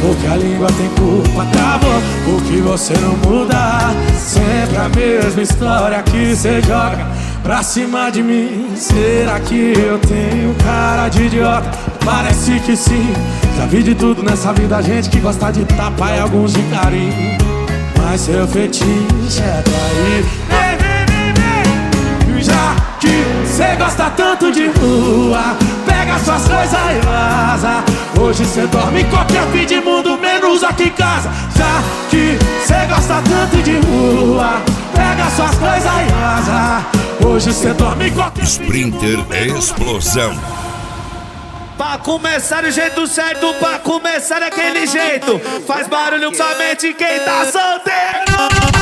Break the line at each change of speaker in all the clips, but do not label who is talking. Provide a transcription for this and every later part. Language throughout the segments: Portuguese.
porque a língua tem culpa. Travou, porque você não muda. Sempre a mesma história que cê joga pra cima de mim. Será que eu tenho cara de idiota? Parece que sim. Já vi de tudo nessa vida, gente que gosta de tapa e alguns de carinho. Mas seu fetiche é trair. Já que cê gosta tanto de rua, pega suas coisas e vaza. Hoje cê dorme em qualquer fim de mundo, menos aqui em casa. Já que cê gosta tanto de rua, pega suas coisas e vaza. Hoje cê dorme em qualquer
Sprinter Explosão.
Pra começar do jeito certo, pra começar daquele jeito. Faz barulho somente quem tá solteiro.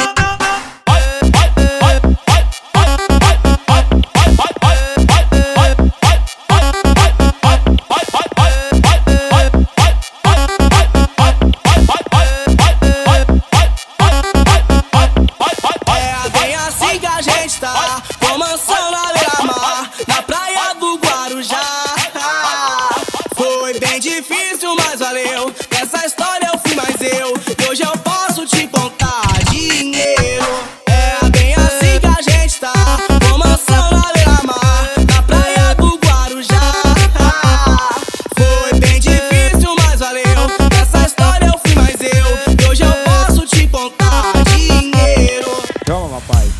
Difícil, mas valeu. Essa história eu fui mais eu. E hoje eu posso te contar dinheiro. É bem assim que a gente tá. Com mansão na beira-mar, na praia do Guarujá. Foi bem difícil, mas valeu. Essa história eu fui mais eu. E hoje eu posso te contar dinheiro.
Toma, papai.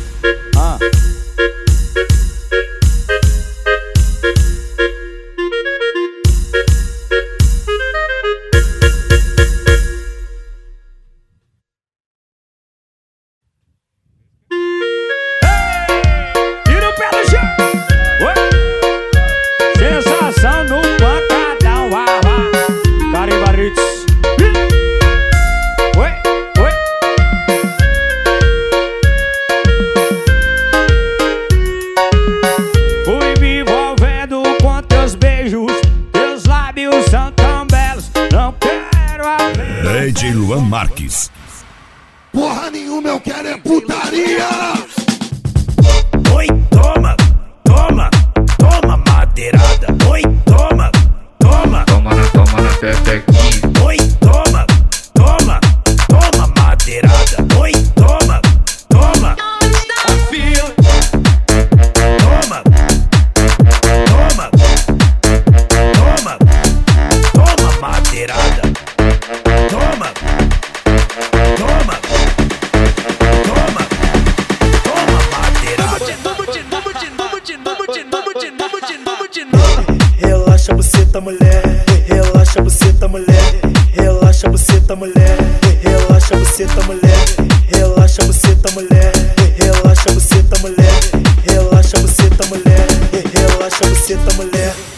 DJ Luan Marques.
Porra nenhuma, eu quero é putaria.
Oi, toma, toma, toma madeirada. Oi, toma, toma,
toma na pepequinha.
Oi, toma, toma, toma madeirada. Oi, toma, toma. Toma, toma, toma, toma madeirada. Toma, toma, toma, toma madeirada.
Relaxa buceta mulher, relaxa buceta mulher, relaxa buceta mulher, relaxa buceta mulher, relaxa buceta mulher, relaxa buceta mulher, relaxa buceta mulher, relaxa buceta mulher.